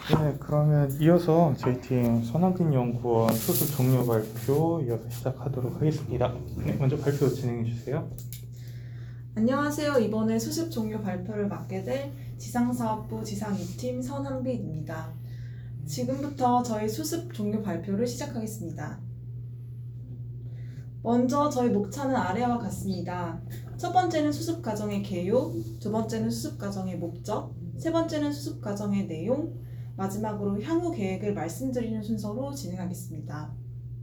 네, 그러면 이어서 저희 팀 손학인 연구원 수습 종료 발표 이어서 시작하도록 하겠습니다. 네, 먼저 발표 진행해 주세요. 안녕하세요. 이번에 수습 종료 발표를 맡게 될 지상사업부 지상 2팀 선한빛입니다. 지금부터 저희 수습 종료 발표를 시작하겠습니다. 먼저 저희 목차는 아래와 같습니다. 첫 번째는 수습 과정의 개요, 두 번째는 수습 과정의 목적, 세 번째는 수습 과정의 내용, 마지막으로 향후 계획을 말씀드리는 순서로 진행하겠습니다.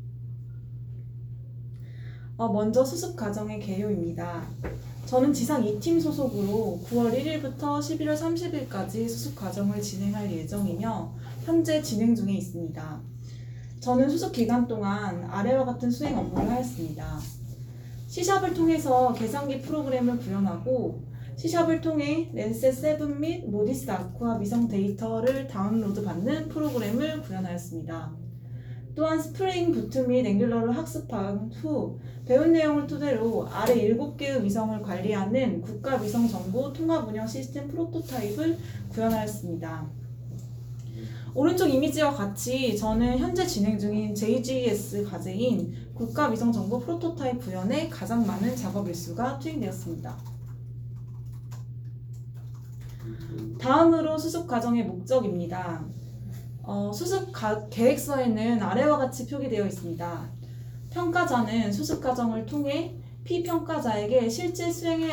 먼저 수습 과정의 개요입니다. 저는 지상 2팀 소속으로 9월 1일부터 11월 30일까지 수습 과정을 진행할 예정이며 현재 진행 중에 있습니다. 저는 수습 기간 동안 아래와 같은 수행 업무를 하였습니다. C샵을 통해서 계산기 프로그램을 구현하고 C샵을 통해 랜셋 7 및 모디스 아쿠아 위성 데이터를 다운로드 받는 프로그램을 구현하였습니다. 또한 스프링 부트 및 앵귤러를 학습한 후 배운 내용을 토대로 아래 7개의 위성을 관리하는 국가 위성 정보 통합 운영 시스템 프로토타입을 구현하였습니다. 오른쪽 이미지와 같이 저는 현재 진행 중인 JGS 과제인 국가 위성 정보 프로토타입 구현에 가장 많은 작업 일수가 투입되었습니다. 다음으로 수습 과정의 목적입니다. 수습 계획서에는 아래와 같이 표기되어 있습니다. 평가자는 수습 과정을 통해 피평가자에게 실제 수행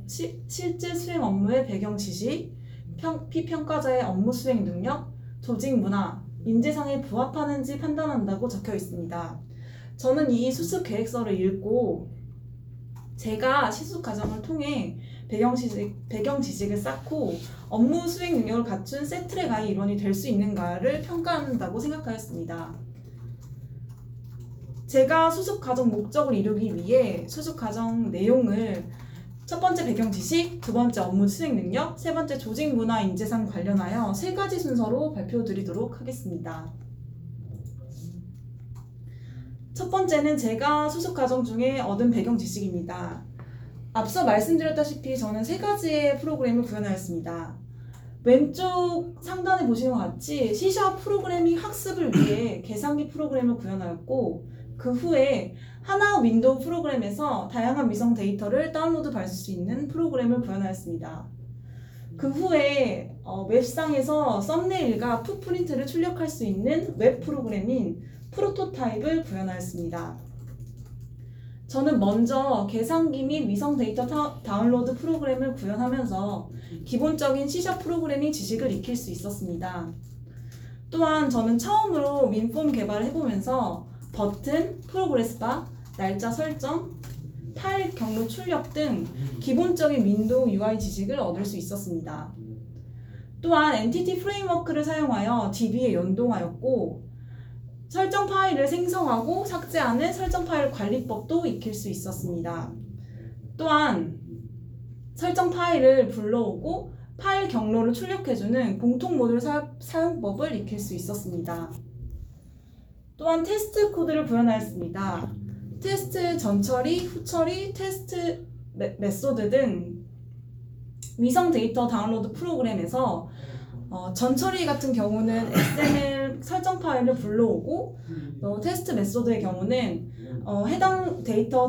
업무의 배경 지식, 피평가자의 업무 수행 능력, 조직 문화, 인재상에 부합하는지 판단한다고 적혀 있습니다. 저는 이 수습 계획서를 읽고 제가 시수 과정을 통해 배경 지식을 쌓고 업무 수행 능력을 갖춘 세트랙 I 일원이 될 수 있는가를 평가한다고 생각하였습니다. 제가 수습 과정 목적을 이루기 위해 수습 과정 내용을 첫 번째 배경 지식, 두 번째 업무 수행 능력, 세 번째 조직 문화 인재상 관련하여 세 가지 순서로 발표드리도록 하겠습니다. 첫 번째는 제가 수습 과정 중에 얻은 배경 지식입니다. 앞서 말씀드렸다시피 저는 세 가지의 프로그램을 구현하였습니다. 왼쪽 상단에 보시는 것 같이 C# 프로그래밍 학습을 위해 계산기 프로그램을 구현하였고 그 후에 하나 윈도우 프로그램에서 다양한 위성 데이터를 다운로드 받을 수 있는 프로그램을 구현하였습니다. 그 후에 웹상에서 썸네일과 풋프린트를 출력할 수 있는 웹 프로그램인 프로토타입을 구현하였습니다. 저는 먼저 계산기 및 위성 데이터 다운로드 프로그램을 구현하면서 기본적인 C# 프로그래밍 지식을 익힐 수 있었습니다. 또한 저는 처음으로 윈폼 개발을 해보면서 버튼, 프로그레스 바, 날짜 설정, 파일 경로 출력 등 기본적인 윈도우 UI 지식을 얻을 수 있었습니다. 또한 엔티티 프레임워크를 사용하여 DB에 연동하였고 설정 파일을 생성하고 삭제하는 설정 파일 관리법도 익힐 수 있었습니다. 또한 설정 파일을 불러오고 파일 경로를 출력해주는 공통 모듈 사용법을 익힐 수 있었습니다. 또한 테스트 코드를 구현하였습니다. 테스트 전처리, 후처리, 테스트 메소드 등 위성 데이터 다운로드 프로그램에서 전처리 같은 경우는 XML 설정 파일을 불러오고 테스트 메소드의 경우는 해당 데이터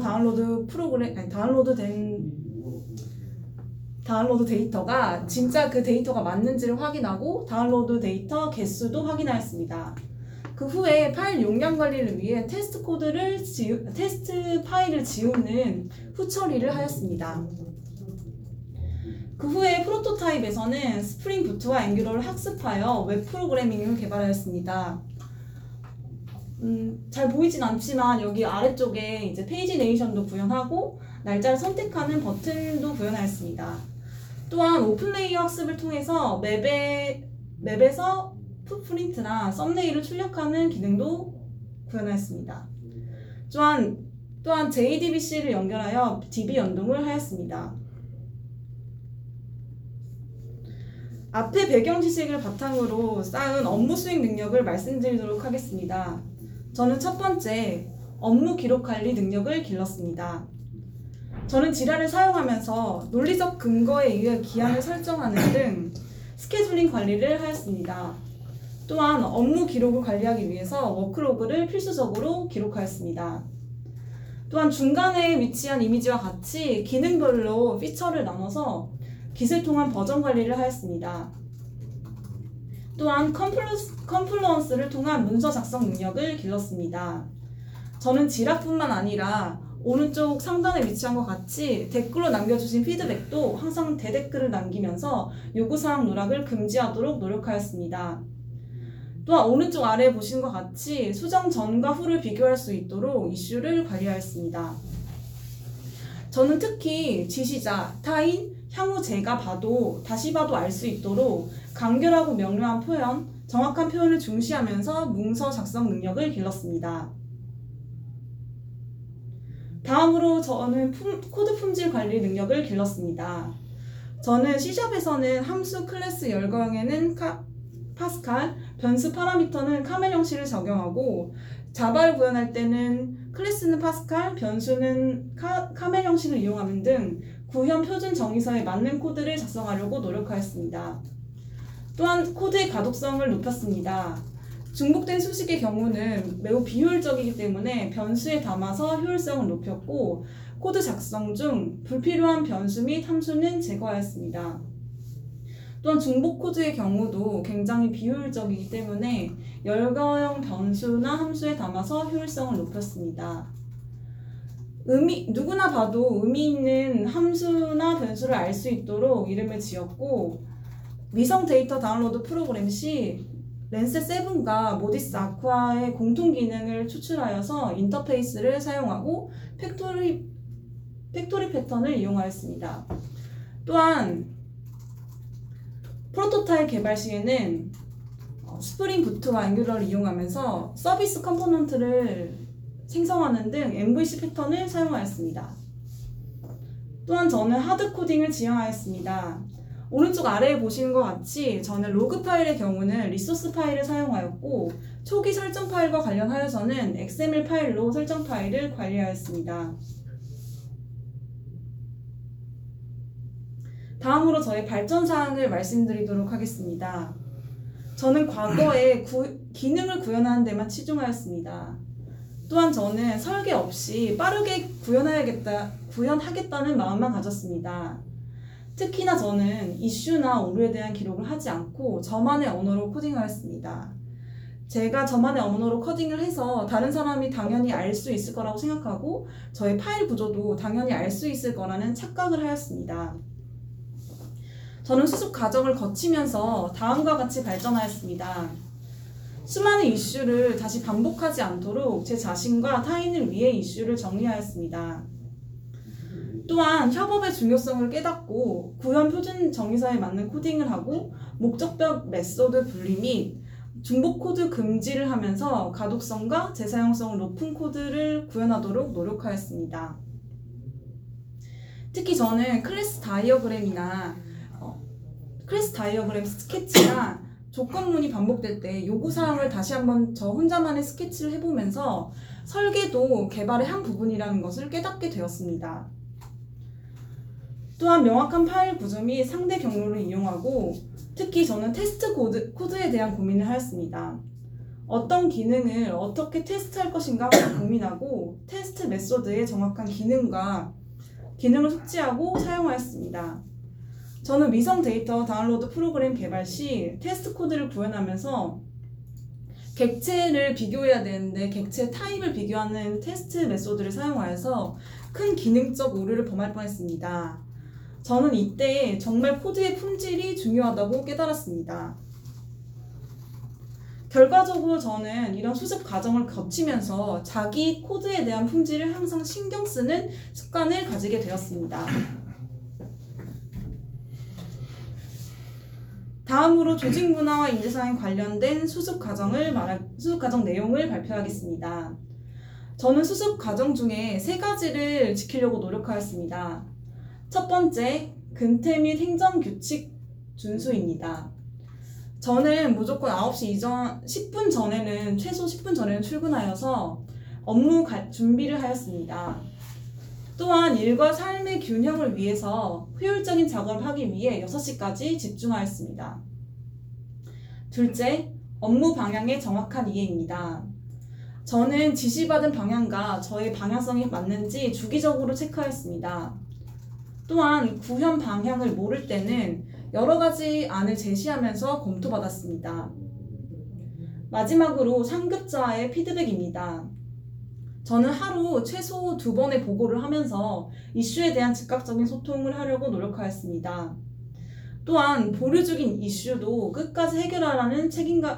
다운로드 데이터가 진짜 그 데이터가 맞는지를 확인하고 다운로드 데이터 개수도 확인하였습니다. 그 후에 파일 용량 관리를 위해 테스트 파일을 지우는 후처리를 하였습니다. 그 후에 프로토타입에서는 스프링 부트와 앵귤러를 학습하여 웹 프로그래밍을 개발하였습니다. 잘 보이진 않지만 여기 아래쪽에 이제 페이지네이션도 구현하고 날짜를 선택하는 버튼도 구현하였습니다. 또한 오픈레이어 학습을 통해서 맵에서 풋프린트나 썸네일을 출력하는 기능도 구현하였습니다. 또한 JDBC를 연결하여 DB 연동을 하였습니다. 앞의 배경 지식을 바탕으로 쌓은 업무 수행 능력을 말씀드리도록 하겠습니다. 저는 첫 번째, 업무 기록 관리 능력을 길렀습니다. 저는 지라를 사용하면서 논리적 근거에 의해 기한을 설정하는 등 스케줄링 관리를 하였습니다. 또한 업무 기록을 관리하기 위해서 워크로그를 필수적으로 기록하였습니다. 또한 중간에 위치한 이미지와 같이 기능별로 피처를 나눠서 깃을 통한 버전 관리를 하였습니다. 또한 컴플루언스를 통한 문서 작성 능력을 길렀습니다. 저는 지라뿐만 아니라 오른쪽 상단에 위치한 것 같이 댓글로 남겨주신 피드백도 항상 대댓글을 남기면서 요구사항 누락을 금지하도록 노력하였습니다. 또한 오른쪽 아래에 보시는 것 같이 수정 전과 후를 비교할 수 있도록 이슈를 관리하였습니다. 저는 특히 지시자, 타인, 향후 제가 봐도 다시 봐도 알 수 있도록 간결하고 명료한 표현, 정확한 표현을 중시하면서 문서 작성 능력을 길렀습니다. 다음으로 저는 코드 품질 관리 능력을 길렀습니다. 저는 C샵에서는 함수 클래스 열거형에는 파스칼, 변수 파라미터는 카멜 형식을 적용하고 자바를 구현할 때는 클래스는 파스칼, 변수는 카멜 형식을 이용하는 등 구현 표준 정의서에 맞는 코드를 작성하려고 노력하였습니다. 또한 코드의 가독성을 높였습니다. 중복된 수식의 경우는 매우 비효율적이기 때문에 변수에 담아서 효율성을 높였고 코드 작성 중 불필요한 변수 및 함수는 제거하였습니다. 또한 중복 코드의 경우도 굉장히 비효율적이기 때문에 열거형 변수나 함수에 담아서 효율성을 높였습니다. 누구나 봐도 의미 있는 함수나 변수를 알 수 있도록 이름을 지었고 위성 데이터 다운로드 프로그램 시 랜셋7과 모디스 아쿠아의 공통 기능을 추출하여서 인터페이스를 사용하고 팩토리 패턴을 이용하였습니다. 또한 프로토타입 개발 시에는 스프링 부트와 앵귤러를 이용하면서 서비스 컴포넌트를 생성하는 등 MVC 패턴을 사용하였습니다. 또한 저는 하드 코딩을 지향하였습니다. 오른쪽 아래에 보시는 것 같이 저는 로그 파일의 경우는 리소스 파일을 사용하였고 초기 설정 파일과 관련하여서는 XML 파일로 설정 파일을 관리하였습니다. 다음으로 저의 발전 사항을 말씀드리도록 하겠습니다. 저는 과거에 기능을 구현하는 데만 치중하였습니다. 또한 저는 설계 없이 빠르게 구현하겠다는 마음만 가졌습니다. 특히나 저는 이슈나 오류에 대한 기록을 하지 않고 저만의 언어로 코딩하였습니다. 제가 저만의 언어로 코딩을 해서 다른 사람이 당연히 알 수 있을 거라고 생각하고 저의 파일 구조도 당연히 알 수 있을 거라는 착각을 하였습니다. 저는 수습 과정을 거치면서 다음과 같이 발전하였습니다. 수많은 이슈를 다시 반복하지 않도록 제 자신과 타인을 위해 이슈를 정리하였습니다. 또한 협업의 중요성을 깨닫고 구현 표준 정의서에 맞는 코딩을 하고 목적별 메소드 분리 및 중복 코드 금지를 하면서 가독성과 재사용성을 높은 코드를 구현하도록 노력하였습니다. 특히 저는 클래스 다이어그램 스케치나 조건문이 반복될 때 요구사항을 다시 한번 저 혼자만의 스케치를 해보면서 설계도 개발의 한 부분이라는 것을 깨닫게 되었습니다. 또한 명확한 파일 구조 및 상대 경로를 이용하고 특히 저는 테스트 코드에 대한 고민을 하였습니다. 어떤 기능을 어떻게 테스트할 것인가 고민하고 테스트 메소드의 정확한 기능을 숙지하고 사용하였습니다. 저는 위성 데이터 다운로드 프로그램 개발 시 테스트 코드를 구현하면서 객체를 비교해야 되는데 객체 타입을 비교하는 테스트 메소드를 사용하여서 큰 기능적 오류를 범할 뻔했습니다. 저는 이때 정말 코드의 품질이 중요하다고 깨달았습니다. 결과적으로 저는 이런 수습 과정을 거치면서 자기 코드에 대한 품질을 항상 신경 쓰는 습관을 가지게 되었습니다. 다음으로 조직 문화와 인재상에 관련된 수습 과정 내용을 발표하겠습니다. 저는 수습 과정 중에 3가지를 지키려고 노력하였습니다. 첫 번째, 근태 및 행정규칙 준수입니다. 저는 무조건 9시 이전 10분 전에는 최소 10분 전에는 출근하여서 업무 준비를 하였습니다. 또한 일과 삶의 균형을 위해서 효율적인 작업을 하기 위해 6시까지 집중하였습니다. 둘째, 업무 방향의 정확한 이해입니다. 저는 지시받은 방향과 저의 방향성이 맞는지 주기적으로 체크하였습니다. 또한 구현 방향을 모를 때는 여러 가지 안을 제시하면서 검토받았습니다. 마지막으로 상급자의 피드백입니다. 저는 하루 최소 2번의 보고를 하면서 이슈에 대한 즉각적인 소통을 하려고 노력하였습니다. 또한 보류 중인 이슈도 끝까지 해결하려는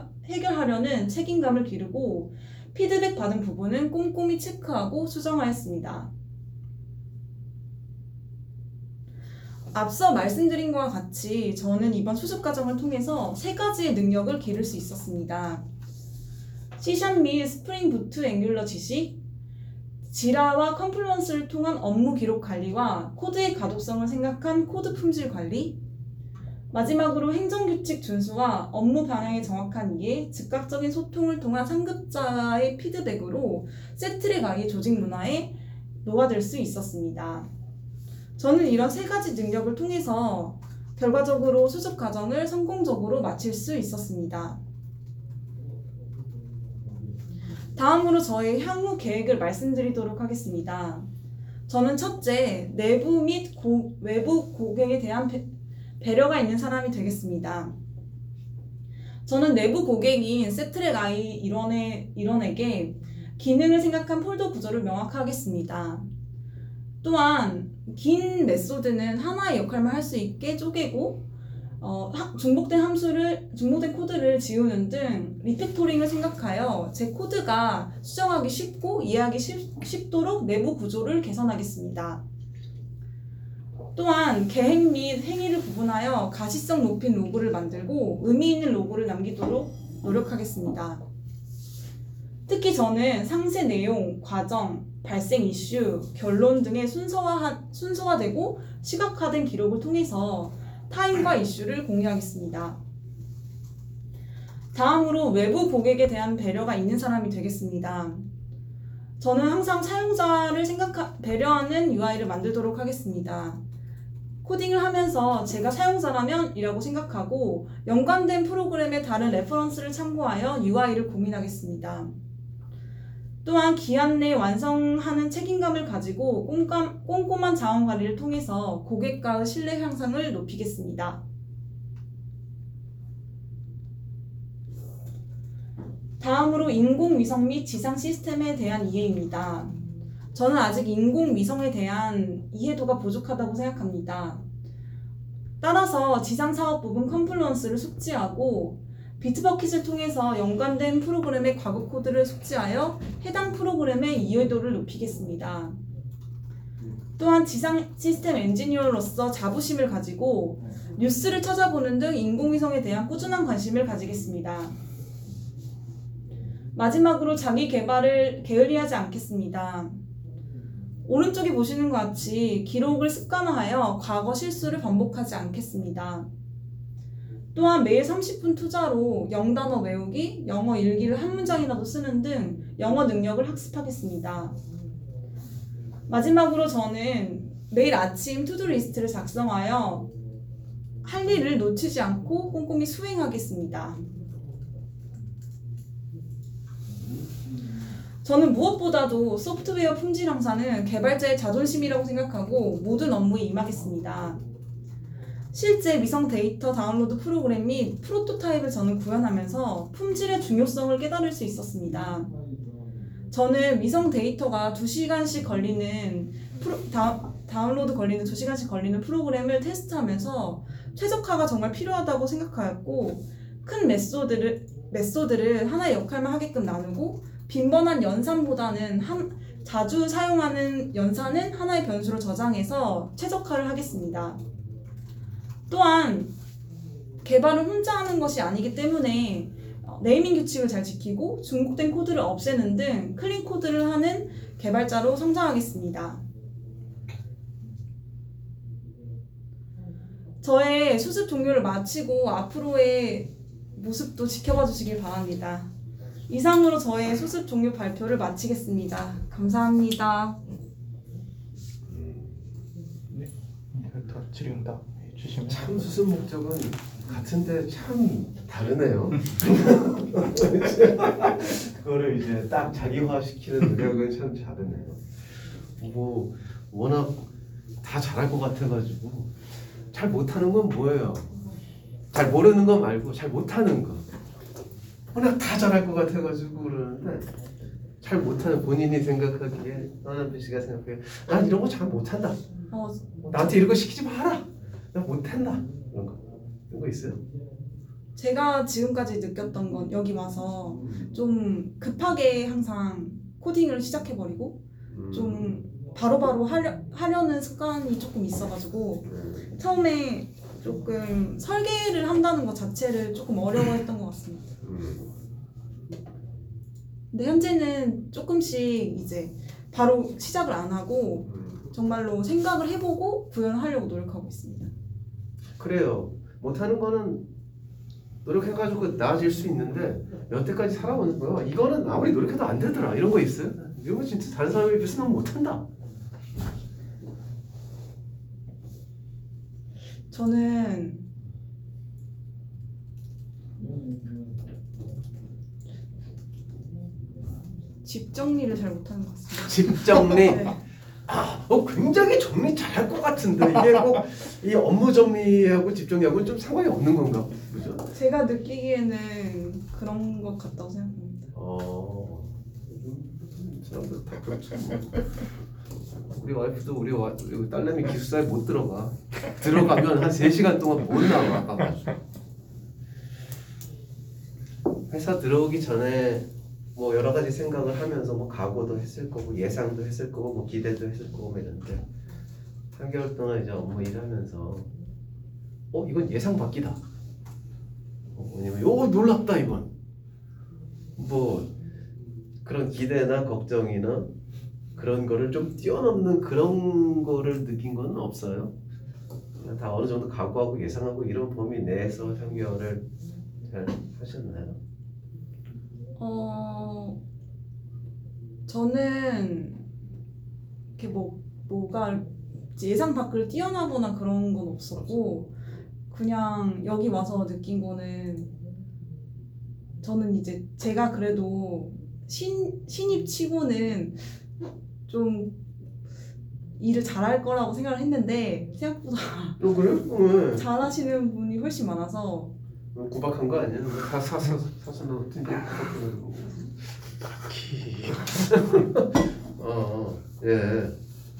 책임감을 기르고 피드백 받은 부분은 꼼꼼히 체크하고 수정하였습니다. 앞서 말씀드린 것과 같이 저는 이번 수습 과정을 통해서 3가지의 능력을 기를 수 있었습니다. C# 및 스프링 부트 앵귤러 지식, 지라와 컨플루언스를 통한 업무 기록 관리와 코드의 가독성을 생각한 코드 품질 관리, 마지막으로 행정규칙 준수와 업무 방향의 정확한 이해, 즉각적인 소통을 통한 상급자의 피드백으로 세트랙 아이의 조직 문화에 녹아들 수 있었습니다. 저는 이런 3가지 능력을 통해서 결과적으로 수습 과정을 성공적으로 마칠 수 있었습니다. 다음으로 저의 향후 계획을 말씀드리도록 하겠습니다. 저는 첫째, 내부 및 외부 고객에 대한 배려가 있는 사람이 되겠습니다. 저는 내부 고객인 세트랙 I 일원에게 기능을 생각한 폴더 구조를 명확하겠습니다. 또한 긴 메소드는 하나의 역할만 할 수 있게 쪼개고 중복된 코드를 지우는 등 리팩토링을 생각하여 제 코드가 수정하기 쉽고 이해하기 쉽도록 내부 구조를 개선하겠습니다. 또한 계획 및 행위를 구분하여 가시성 높인 로고를 만들고 의미 있는 로고를 남기도록 노력하겠습니다. 특히 저는 상세 내용, 과정, 발생 이슈, 결론 등의 순서화되고 시각화된 기록을 통해서 타인과 이슈를 공유하겠습니다. 다음으로 외부 고객에 대한 배려가 있는 사람이 되겠습니다. 저는 항상 사용자를 배려하는 UI를 만들도록 하겠습니다. 코딩을 하면서 제가 사용자라면 이라고 생각하고 연관된 프로그램의 다른 레퍼런스를 참고하여 UI를 고민하겠습니다. 또한 기한 내 완성하는 책임감을 가지고 꼼꼼한 자원 관리를 통해서 고객과의 신뢰 향상을 높이겠습니다. 다음으로 인공위성 및 지상 시스템에 대한 이해입니다. 저는 아직 인공위성에 대한 이해도가 부족하다고 생각합니다. 따라서 지상사업 부분 컨플루언스를 숙지하고 비트버킷을 통해서 연관된 프로그램의 과거 코드를 숙지하여 해당 프로그램의 이해도를 높이겠습니다. 또한 지상 시스템 엔지니어로서 자부심을 가지고 뉴스를 찾아보는 등 인공위성에 대한 꾸준한 관심을 가지겠습니다. 마지막으로 자기 개발을 게을리하지 않겠습니다. 오른쪽에 보시는 것 같이 기록을 습관화하여 과거 실수를 반복하지 않겠습니다. 또한 매일 30분 투자로 영단어 외우기, 영어 일기를 한 문장이라도 쓰는 등 영어 능력을 학습하겠습니다. 마지막으로 저는 매일 아침 투두 리스트를 작성하여 할 일을 놓치지 않고 꼼꼼히 수행하겠습니다. 저는 무엇보다도 소프트웨어 품질 향상은 개발자의 자존심이라고 생각하고 모든 업무에 임하겠습니다. 실제 위성 데이터 다운로드 프로그램 및 프로토타입을 저는 구현하면서 품질의 중요성을 깨달을 수 있었습니다. 저는 위성 데이터가 2시간씩 걸리는 다운로드 걸리는 2시간씩 걸리는 프로그램을 테스트하면서 최적화가 정말 필요하다고 생각하였고 큰 메소드를 하나의 역할만 하게끔 나누고 빈번한 연산보다는 자주 사용하는 연산은 하나의 변수로 저장해서 최적화를 하겠습니다. 또한 개발은 혼자 하는 것이 아니기 때문에 네이밍 규칙을 잘 지키고 중복된 코드를 없애는 등 클린 코드를 하는 개발자로 성장하겠습니다. 저의 수습 종료를 마치고 앞으로의 모습도 지켜봐 주시길 바랍니다. 이상으로 저의 수습 종료 발표를 마치겠습니다. 감사합니다. 네, 더 질의응답 해주시면 참 수습 목적은 같은데 참 다르네요. 그거를 이제 딱 자기화시키는 노력은 참 잘했네요. 뭐 워낙 다 잘할 것 같아가지고 잘 못하는 건 뭐예요? 잘 모르는 거 말고 잘 못하는 거. 워낙 다 잘할 것 같아가지고 그러는데 잘 못하는 본인이 생각하기에 서남빈 씨가 생각하기에 난 이런 거 잘 못한다. 어, 나한테 이런 거 시키지 마라. 나 못한다. 이런 거 있어요? 제가 지금까지 느꼈던 건 여기 와서 좀 급하게 항상 코딩을 시작해버리고 좀 바로바로 하려는 습관이 조금 있어가지고 처음에 조금 설계를 한다는 것 자체를 조금 어려워했던 것 같습니다. 근데 현재는 조금씩 이제 바로 시작을 안 하고 정말로 생각을 해보고 구현하려고 노력하고 있습니다. 그래요. 못하는 거는 노력해가지고 나아질 수 있는데 여태까지 살아오는 거요. 이거는 아무리 노력해도 안 되더라. 이런 거 있어요? 이거 진짜 다른 사람에 비해서 난 못한다. 저는 집 정리를 잘 못하는 것 같습니다. 집 정리. 네. 굉장히 정리 잘할 것 같은데 이게 꼭 이 업무 정리하고 집 정리하고는 좀 상관이 없는 건가? 그죠? 제가 느끼기에는 그런 것 같다고 생각합니다. 사람들 다 그렇죠. 우리 와이프도 우리 딸내미 기숙사에 못 들어가. 들어가면 한 3시간 동안 못 나와. 가가지고. 회사 들어오기 전에 뭐 여러 가지 생각을 하면서 뭐 각오도 했을 거고 예상도 했을 거고 뭐 기대도 했을 거고 뭐 이런데 3개월 동안 이제 업무 일하면서 이건 예상 밖이다. 왜냐면 놀랍다 이건. 뭐 그런 기대나 걱정이나 그런 거를 좀 뛰어넘는 그런 거를 느낀 건 없어요. 그냥 다 어느 정도 각오하고 예상하고 이런 범위 내에서 3개월을 잘 하셨나요? 저는 이렇게 뭐가 예상 밖을 뛰어나거나 그런 건 없었고 그냥 여기 와서 느낀 거는 저는 이제 제가 그래도 신입 치고는 좀 일을 잘할 거라고 생각을 했는데 생각보다 그래요? 잘하시는 분이 훨씬 많아서 구박한 거 아니야? 사수나 같은 게 구박해가지고 딱히 예.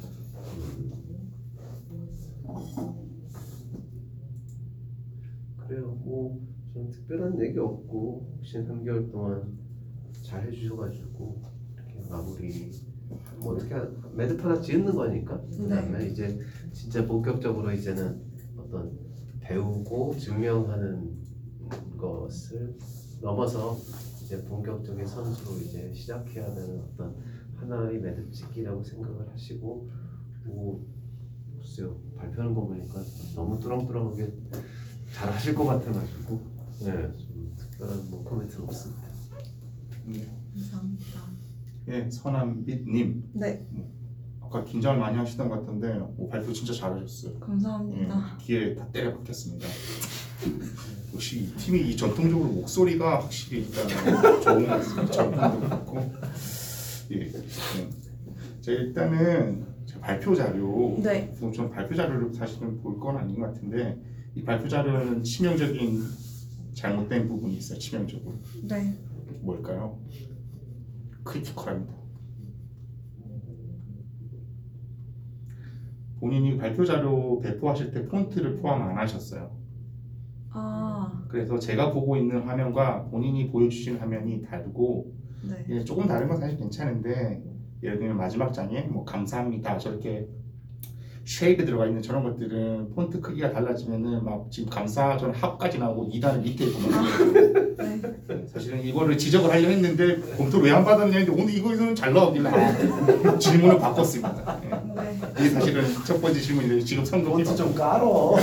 그래요. 뭐 좀 특별한 얘기 없고 혹시 3개월 동안 잘 해주셔가지고 이렇게 마무리 뭐 어떻게 매듭 하나 지은 거니까 그다음에 이제 진짜 본격적으로 이제는 어떤 배우고 증명하는 것을 넘어서 이제 본격적인 선수로 이제 시작해야 되는 어떤 하나의 매듭 짓기라고 생각을 하시고 뭐 글쎄요 발표하는 거 보니까 너무 뚜렁뚜렁하게 잘 하실 것 같아가지고 좀 특별한 뭐 코멘트는 없습니다. 감사합니다. 예, 서남빛님. 네, 아까 긴장을 많이 하시던 것 같은데 발표 진짜 잘하셨어요. 감사합니다. 뒤에 다 때려 박혔습니다. 역시 이 팀이 전통적으로 목소리가 확실히 일단 좋은 것 같습니다. 전통도 그렇고. 예. 제가 일단은 제 발표 자료. 네. 저는 발표 자료를 사실은 볼 건 아닌 것 같은데 이 발표 자료는 치명적인 잘못된 부분이 있어요. 치명적으로. 네. 뭘까요? 크리티컬합니다. 본인이 발표 자료 배포하실 때 폰트를 포함 안 하셨어요. 그래서 제가 보고 있는 화면과 본인이 보여주시는 화면이 다르고 네. 조금 다른 건 사실 괜찮은데 예를 들면 마지막 장에 뭐 감사합니다 저렇게 쉐이드 들어가 있는 저런 것들은 폰트 크기가 달라지면은 막 지금 감사 전 합까지 나오고 2단은 밑에 있고 막 네. 사실은 이거를 지적을 하려 했는데 검토를 왜 안 받았냐 했는데 오늘 이거에서는 잘 나오길래 질문을 바꿨습니다. 네. 이게 사실은 첫 번째 질문인데 지금 선거기 폰트 좀 깔어.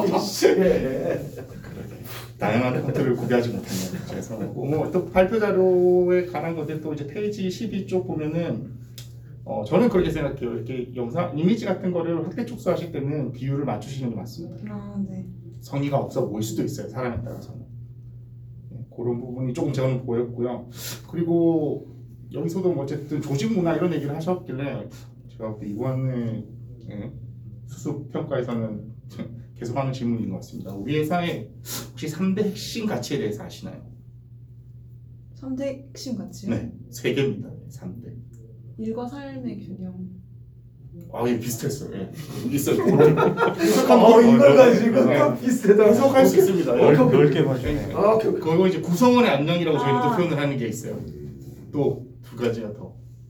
다양한 폰트를 구비하지 못했네요. 그래서 또 발표 자료에 관한 것들 또 이제 페이지 12쪽 보면은 저는 그렇게 생각해요. 이렇게 영상 이미지 같은 거를 확대 축소하실 때는 비율을 맞추시는 게 맞습니다. 네. 성의가 없어 보일 수도 있어요. 사람에 따라서는. 그런 부분이 조금 저는 보였고요. 그리고 여기서도 뭐 어쨌든 조직 문화 이런 얘기를 하셨길래 제가 볼 때 이번에 수습 평가에서는 계속하는 질문인 것 같습니다. 우리 회사의 혹시 3대 핵심 가치에 대해서 아시나요? 3대 핵심 가치요? 네, 3개입니다. 3대. 일과 삶의 균형. 아, 예, 비슷했어요. 예. 있어요. 이걸 가지고 네. 또 비슷하다. 해석할 수 있습니다. 예. 넓게 봐주네. 오케이. 그거 이제 구성원의 안녕이라고 저희는 또 아. 표현을 하는 게 있어요. 또 두 가지가 더.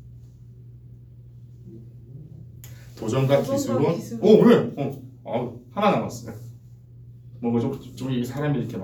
도전과 기술론. 기술론. 오, 왜? 하나 남았어요. 뭔가 좀 이 사람이 이렇게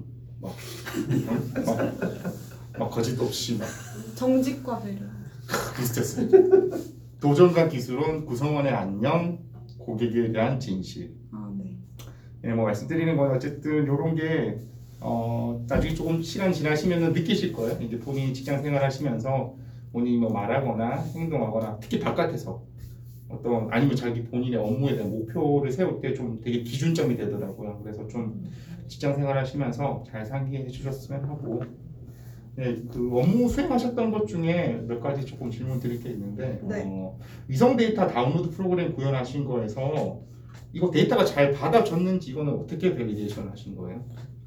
막 거짓 없이 막 정직과 배려. 비슷했어요. 도전과 기술론, 구성원의 안녕, 고객에 대한 진실. 아, 네. 네, 뭐 말씀드리는 건 어쨌든 이런 게 나중에 조금 시간 지나시면 느끼실 거예요. 이제 본인이 직장 생활하시면서 본인이 뭐 말하거나 행동하거나 특히 바깥에서 아니면 자기 본인의 업무에 대한 목표를 세울 때 좀 되게 기준점이 되더라고요. 그래서 좀 직장 생활하시면서 잘 상기해 주셨으면 하고, 네, 그 업무 수행하셨던 것 중에 몇 가지 조금 질문 드릴 게 있는데, 네. 위성 데이터 다운로드 프로그램 구현하신 거에서 이거 데이터가 잘 받아줬는지 이거는 어떻게 밸리데이션 하신 거예요?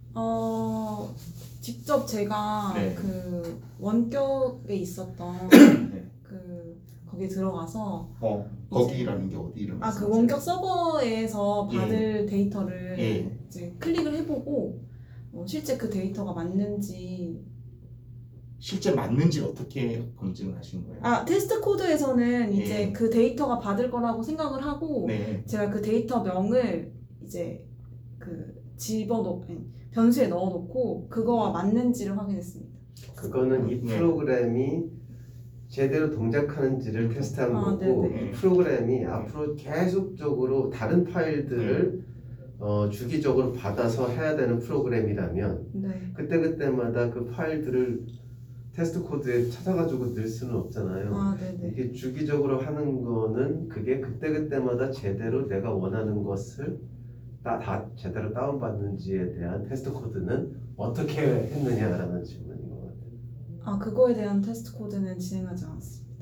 직접 제가 네. 그 원격에 있었던 네. 그 거기 들어가서 거기라는 게 어디를 그 원격 서버에서 예. 받을 데이터를 예. 이제 클릭을 해보고 실제 그 데이터가 맞는지 실제 맞는지 어떻게 검증을 하신 거예요? 테스트 코드에서는 이제 예. 그 데이터가 받을 거라고 생각을 하고 네. 제가 그 데이터 명을 이제 그 변수에 넣어놓고 그거와 맞는지를 확인했습니다. 그거는 이 네. 프로그램이 제대로 동작하는지를 테스트한 거고 네네. 이 프로그램이 앞으로 계속적으로 다른 파일들을 주기적으로 받아서 해야 되는 프로그램이라면 네. 그때마다 그 파일들을 테스트 코드에 찾아가지고 넣을 수는 없잖아요. 네네. 이게 주기적으로 하는 거는 그게 그때마다 제대로 내가 원하는 것을 다 제대로 다운받는지에 대한 테스트 코드는 어떻게 했느냐라는 질문인 것 같아요. 그거에 대한 테스트 코드는 진행하지 않았습니다.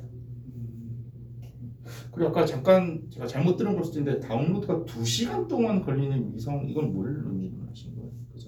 그리고 아까 잠깐 제가 잘못 들은 걸 수도 있는데 다운로드가 2시간 동안 걸리는 위성 이건 뭘 의미를 하신 거예요? 그죠?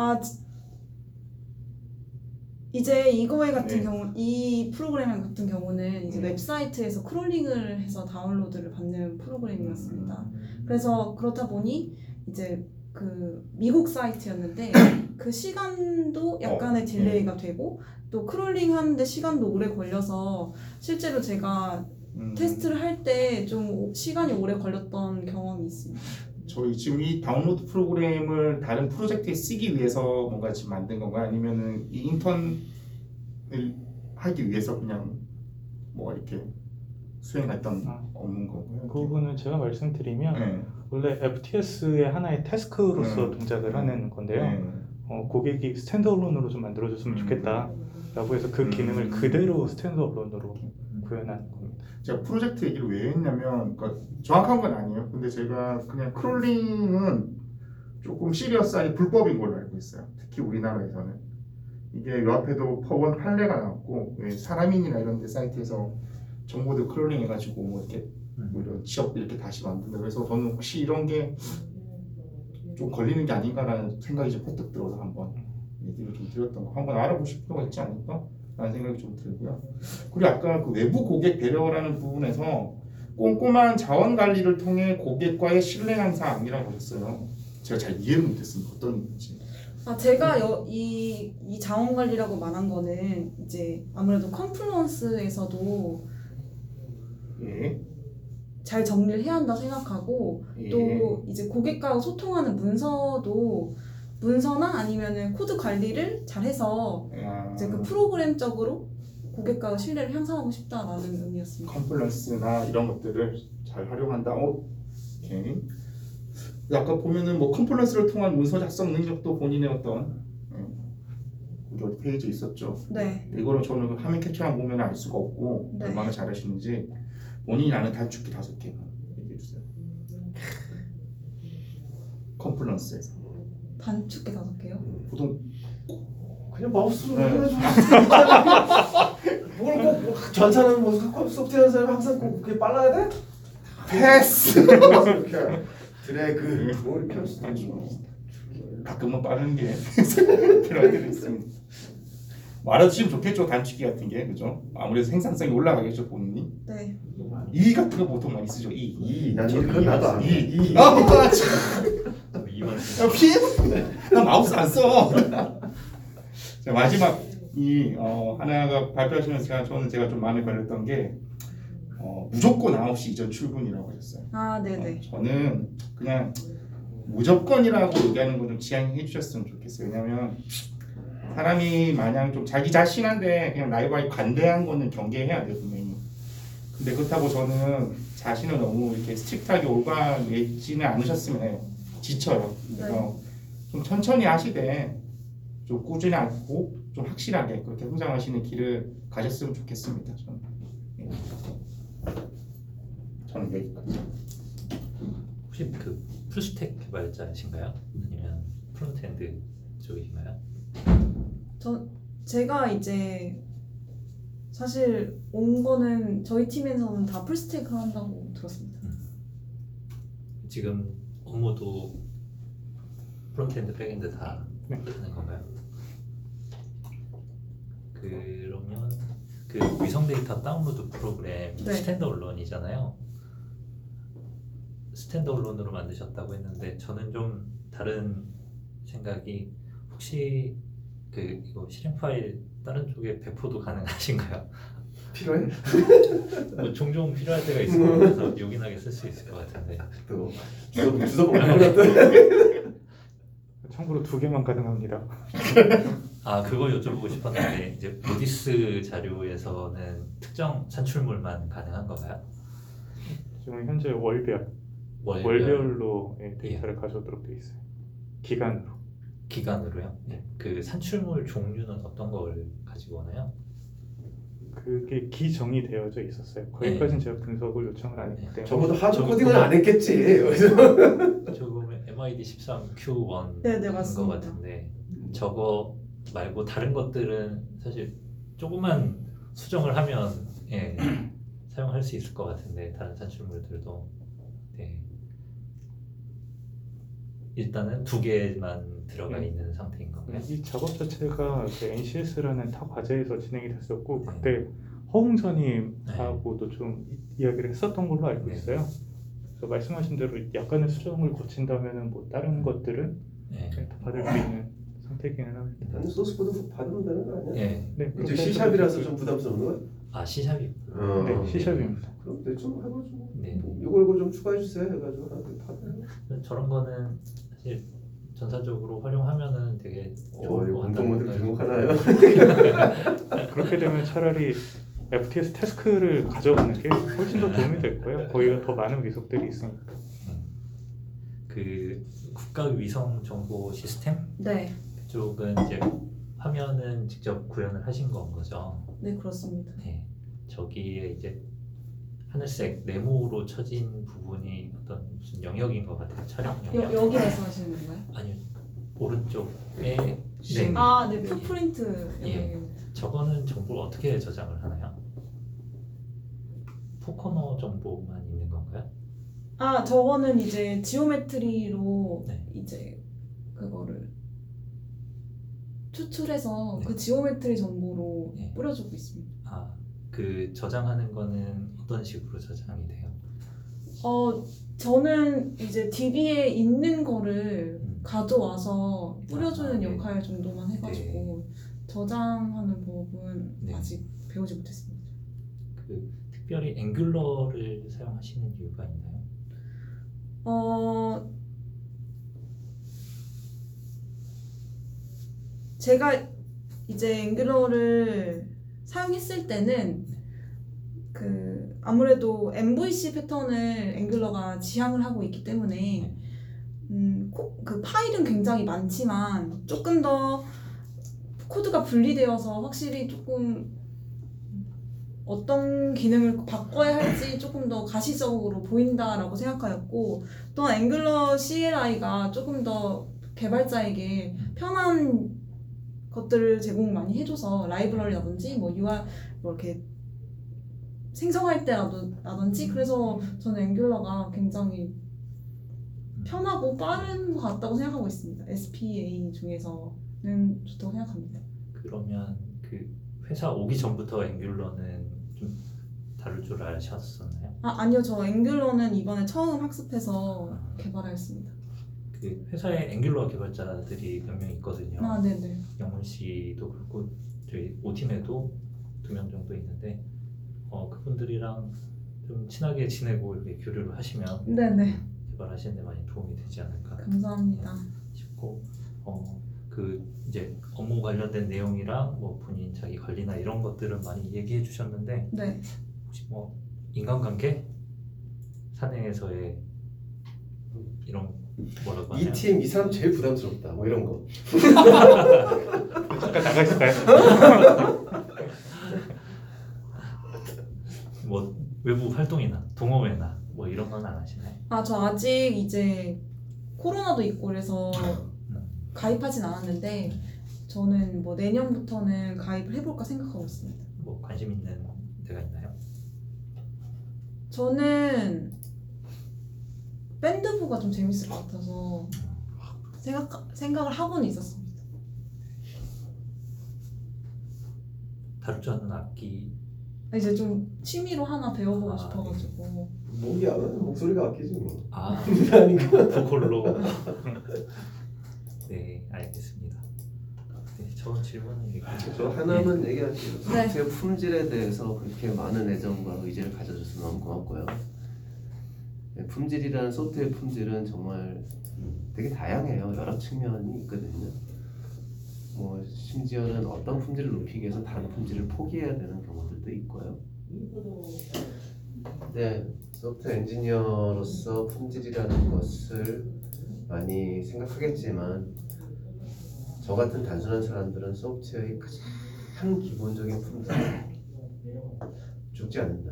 이제 이거에 같은 네. 경우 이 프로그램 같은 경우는 이제 네. 웹사이트에서 크롤링을 해서 다운로드를 받는 프로그램이었습니다. 그래서 그렇다 보니 이제 그 미국 사이트였는데 그 시간도 약간의 딜레이가 되고 또 크롤링 하는데 시간도 오래 걸려서 실제로 제가 테스트를 할 때 좀 시간이 오래 걸렸던 경험이 있습니다. 저희 지금 이 다운로드 프로그램을 다른 프로젝트에 쓰기 위해서 뭔가 지금 만든 건가요? 아니면은 이 인턴을 하기 위해서 그냥 뭐 이렇게 수행했던 업무인 건가요? 그 부분은 제가 말씀드리면 네. 원래 FTS의 하나의 태스크로서 네. 동작을 하는 건데요. 네. 고객이 스탠드얼론으로 좀 만들어줬으면 좋겠다 라고 해서 그 기능을 그대로 스탠드얼론으로 구현한 겁니다. 제가 프로젝트 얘기를 왜 했냐면 그러니까 정확한 건 아니에요. 근데 제가 그냥 크롤링은 조금 시리어스하게 불법인 걸로 알고 있어요. 특히 우리나라에서는 이게 요 앞에도 법원 판례가 나왔고 사람인이나 이런 데 사이트에서 정보들 크롤링 해가지고 뭐 이렇게 뭐 이런 지역 이렇게 다시 만든다. 그래서 저는 혹시 이런 게 좀 걸리는 게 아닌가라는 생각이 좀 퍼뜩 들어서 한번 얘기를 좀 드렸던 거 한번 알아보실 필요가 있지 않을까? 라는 생각이 좀 들고요. 그리고 아까 그 외부 고객 배려라는 부분에서 꼼꼼한 자원 관리를 통해 고객과의 신뢰 향상이라고 하셨어요. 제가 잘 이해를 못했습니다. 어떤 의미인지. 제가 이 자원 관리라고 말한 거는 이제 아무래도 컨플루언스에서도 예. 잘 정리를 해야 한다 생각하고 예. 또 이제 고객과 소통하는 문서나 아니면은 코드 관리를 잘해서 이제 그 프로그램적으로 고객과 신뢰를 향상하고 싶다라는 의미였습니다. 컴플런스나 이런 것들을 잘 활용한다. 오케이. 아까 보면은 뭐 컴플런스를 통한 문서 작성 능력도 본인의 어떤 여기 페이지에 있었죠. 네. 이거를 저는 화면 캡처만 보면 알 수가 없고 네. 얼마나 잘하시는지 본인이 아는 단축키 5개만 얘기해 주세요. 컴플런스에서 단축키 5개요? 보통 그냥 마우스로 네. 해가지고 뭘꼭 전사는 뭐 소프트웨어 하는 사람이 항상 꼭 그게 빨라야 돼? 패스. 이렇게 드래그 뭐 이렇게 할 수도 있고. 가끔은 빠른 게 필요할 때도 있습니다. 뭐 알아두시면 좋겠죠. 단축키 같은 게 그죠? 아무래도 생산성이 올라가겠죠 본인이. 네. 이 같은 거 보통 많이 쓰죠. 이. 난 저도 그건 나도 안 해. 이. 이만 야, 피? 나 마우스 안 써. 자, 마지막 하나가 발표하시면서 제가 좀 마음에 걸렸던 게 무조건 9시 이전 출근이라고 하셨어요. 아, 네네. 저는 그냥 무조건이라고 얘기하는 거 좀 지양해 주셨으면 좋겠어요. 왜냐면 사람이 마냥 좀 자기 자신한테 그냥 나이와의 관대한 거는 경계해야 돼요 분명히. 근데 그렇다고 저는 자신을 너무 이렇게 스트릭트하게 올바르지는 않으셨으면 해요. 지쳐요. 그래서 좀 천천히 하시되 좀 꾸준히 않고 좀 확실하게 그렇게 성장하시는 길을 가셨으면 좋겠습니다. 저는 여기까지. 혹시 그 풀스택 개발자이신가요? 아니면 프론트엔드 쪽이신가요? 제가 이제 사실 온 거는 저희 팀에서는 다 풀스택 한다고 들었습니다. 지금 업무도 프론트엔드, 백엔드 다 네. 하는 건가요? 그러면 그 위성 데이터 다운로드 프로그램 네. 스탠드얼론이잖아요. 스탠드얼론으로 만드셨다고 했는데 저는 좀 다른 생각이 혹시 그 이거 실행 파일 다른 쪽에 배포도 가능하신가요? 필요해? 뭐 종종 필요할 때가 있을 것 같아서 요긴하게 쓸 수 있을 것 같은데. 또 주소 보내면 참고로 2개만 가능합니다. 아 그거 여쭤보고 싶었는데 이제 모디스 자료에서는 특정 산출물만 가능한 건가요? 지금 현재 월별로 데이터를 가져오도록 되어 있어요. 기간으로. 기간으로요? 네. 그 산출물 종류는 어떤 걸 가지고 오나요? 그게 기정이 되어져 있었어요. 거기까지는 제가 분석을 요청을 안 했기 때문에 적어도 하드 저기 코딩은 안 했겠지. 저 보면 MID 13Q1인 네네, 것 맞습니다. 같은데 저거 말고 다른 것들은 사실 조금만 수정을 하면 사용할 수 있을 것 같은데 다른 산출물들도 일단은 2개만 들어가 있는 상태인 건가요? 이 작업 자체가 NCS라는 타 과제에서 진행이 됐었고 네. 그때 허웅전님하고도 좀 이야기를 했었던 걸로 알고 네. 있어요. 그래서 말씀하신 대로 약간의 수정을 거친다면은 뭐 다른 것들은 네. 다 받을 수 있는 상태이기는 합니다. 나는 소스 코드 받으면 되는 거 아니야? 네. 네, 이제 그렇게 C샵이라서 해서 좀 부담스러운 거야? 아 C샵이 네, C샵입니다. 그럼 대충 해가지고 네. 이거 좀 추가해 주세요 해가지고 하나 저런 거는 사실 전산적으로 활용하면은 되게 좋을 것 공동 모델 같다는 등록하나요? 그렇게 되면 차라리 FTS 태스크를 가져가는 게 훨씬 더 도움이 될 거예요. 거기가 더 많은 위속들이 있으니까. 그 국가 위성 정보 시스템 네, 쪽은 이제 화면은 직접 구현을 하신 건 거죠. 네 그렇습니다. 네. 저기에 이제 하늘색 네모로 쳐진 부분이 어떤 무슨 영역인 것 같아요. 촬영 영역. 여기 말씀하시는 건가요? 아니요. 오른쪽에 네. 아, 네, 풋프린트. 예. 저거는 정보를 어떻게 저장을 하나요? 포커너 정보만 있는 건가요? 아, 저거는 이제 지오메트리로 네. 이제 그거를 추출해서 네. 그 지오메트리 정보로 네. 뿌려주고 있습니다. 아, 그 저장하는 거는 어떤 식으로 저장이 돼요? 저는 이제 DB에 있는 거를 가져와서 뿌려주는 아, 네. 역할 정도만 해가지고 저장하는 법은 네. 아직 배우지 못했습니다. 그 특별히 앵귤러를 사용하시는 이유가 있나요? 제가 이제 앵글러를 사용했을 때는 그 아무래도 MVC 패턴을 앵글러가 지향을 하고 있기 때문에 그 파일은 굉장히 많지만 조금 더 코드가 분리되어서 확실히 조금 어떤 기능을 바꿔야 할지 조금 더 가시적으로 보인다라고 생각하였고, 또한 앵글러 CLI가 조금 더 개발자에게 편한 것들을 제공 많이 해줘서 라이브러리라든지 뭐 UI 뭐 이렇게 생성할 때라든지 그래서 저는 앵귤러가 굉장히 편하고 빠른 것 같다고 생각하고 있습니다. SPA 중에서는 좋다고 생각합니다. 그러면 그 회사 오기 전부터 앵귤러는 좀 다룰 줄 아셨었나요? 아니요, 저 앵귤러는 이번에 처음 학습해서 개발하였습니다. 그 회사에 앵귤러 개발자들이 몇 명 있거든요. 네네. 영훈 씨도 그렇고 저희 O팀에도 2명 정도 있는데 그분들이랑 좀 친하게 지내고 이렇게 교류를 하시면 네네. 개발하시는 데 많이 도움이 되지 않을까 감사합니다. 싶고 그 이제 업무 관련된 내용이랑 뭐 본인 자기 관리나 이런 것들은 많이 얘기해 주셨는데 네. 혹시 뭐 인간관계 사내에서의 이런 뭐라고 하나요? 이 팀 이 사람 제일 부담스럽다 뭐 이런 거. 잠깐 나가실까요? 뭐 외부 활동이나 동호회나 뭐 이런 건 안 하시나요? 저 아직 이제 코로나도 있고 그래서 가입하진 않았는데 저는 뭐 내년부터는 가입을 해볼까 생각하고 있습니다. 뭐 관심 있는 데가 있나요? 저는 밴드부가 좀 재밌을 것 같아서 생각을 하고는 있었습니다. 다룰 줄 아는 악기 이제 좀 취미로 하나 배워보고 아, 싶어가지고. 목이 안 와요? 목소리가 아끼지 뭐. 보컬로 네 알겠습니다. 네, 저 질문은 여기까지. 저 하나만 얘기할게요. 네. 소프트웨어 품질에 대해서 그렇게 많은 애정과 의지를 가져줘서 너무 고맙고요. 네, 품질이라는 소프트웨어 품질은 정말 되게 다양해요. 여러 측면이 있거든요. 뭐 심지어는 어떤 품질을 높이기 위해서 다른 품질을 포기해야 되는 경우들도 있고요. 네, 소프트웨어 엔지니어로서 품질이라는 것을 많이 생각하겠지만 저 같은 단순한 사람들은 소프트웨어의 가장 기본적인 품질은 죽지 않는다.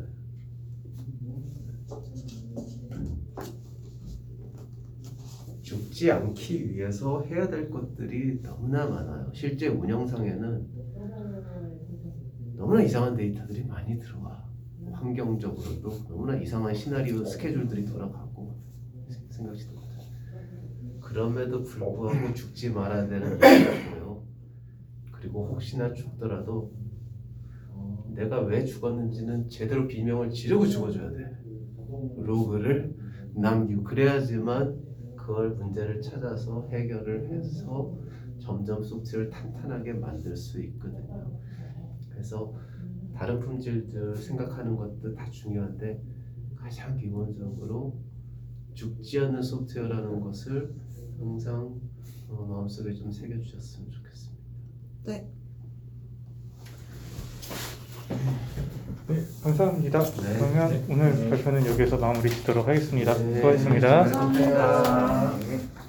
죽지 않기 위해서 해야 될 것들이 너무나 많아요. 실제 운영상에는 너무나 이상한 데이터들이 많이 들어와. 환경적으로도 너무나 이상한 시나리오 스케줄들이 돌아가고 생각지도 못해요. 그럼에도 불구하고 죽지 말아야 되는 거고요. 그리고 혹시나 죽더라도 내가 왜 죽었는지는 제대로 비명을 지르고 죽어줘야 돼. 로그를 남기고 그래야지만 그걸 문제를 찾아서 해결을 해서 점점 소프트웨어를 탄탄하게 만들 수 있거든요. 그래서 다른 품질들 생각하는 것도 다 중요한데 가장 기본적으로 죽지 않는 소프트웨어라는 것을 항상 마음속에 좀 새겨주셨으면 좋겠습니다. 네. 네, 감사합니다. 네. 그러면 네. 오늘 발표는 여기서 마무리 짓도록 하겠습니다. 네. 수고하셨습니다. 감사합니다.